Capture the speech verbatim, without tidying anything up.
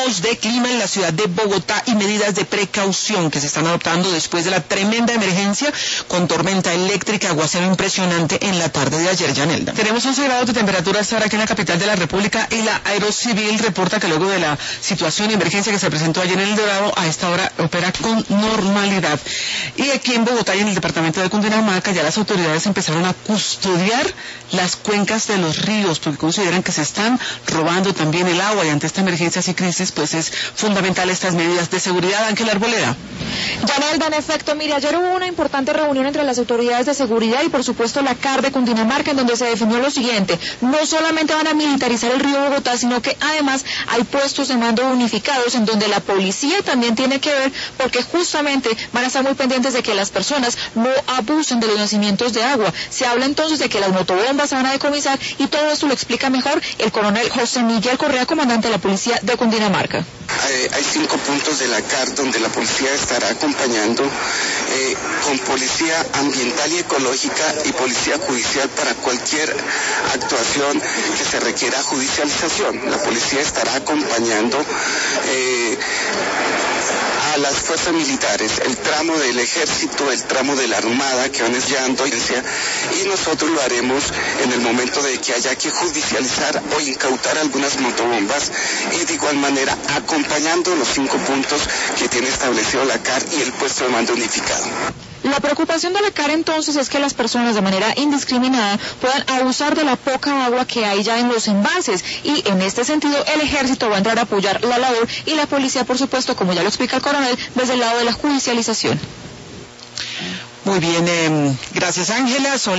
Hablamos de clima en la ciudad de Bogotá y medidas de precaución que se están adoptando después de la tremenda emergencia con tormenta eléctrica, aguacero impresionante en la tarde de ayer, Yanelda. Tenemos once grados de temperatura hasta ahora aquí en la capital de la República y la Aerocivil reporta que luego de la situación de emergencia que se presentó ayer en El Dorado, a esta hora opera con normalidad. Y aquí en Bogotá y en el departamento de Cundinamarca ya las autoridades empezaron a custodiar las cuencas de los ríos porque consideran que se están robando también el agua y ante esta emergencia y crisis pues es fundamental estas medidas de seguridad. Ángela Arboleda. Yanelda, en efecto, mire, ayer hubo una importante reunión entre las autoridades de seguridad y por supuesto la C A R de Cundinamarca en donde se definió lo siguiente: no solamente van a militarizar el río Bogotá, sino que además hay puestos de mando unificados en donde la policía también tiene que ver, porque justamente van a estar muy pendientes de que las personas no abusen de los nacimientos de agua. Se habla entonces de que las motobombas se van a decomisar y todo esto lo explica mejor el coronel José Miguel Correa, comandante de la policía de Cundinamarca. Hay, hay cinco puntos de la C A R donde la policía estará acompañando eh, con policía ambiental y ecológica y policía judicial para cualquier actuación que se requiera judicialización. La policía estará acompañando eh, a las fuerzas militares, el tramo del ejército, el tramo de la armada que van desviando y nosotros lo haremos en el momento de que haya que judicializar o incautar algunas motobombas y de igual manera acompañando los cinco puntos que tiene establecido la C A R y el puesto de mando unificado. La preocupación de la C A R entonces es que las personas de manera indiscriminada puedan abusar de la poca agua que hay ya en los embalses y en este sentido el ejército va a entrar a apoyar la labor y la policía, por supuesto, como ya lo explica el coronel, desde el lado de la judicialización. Muy bien, eh, gracias Ángela.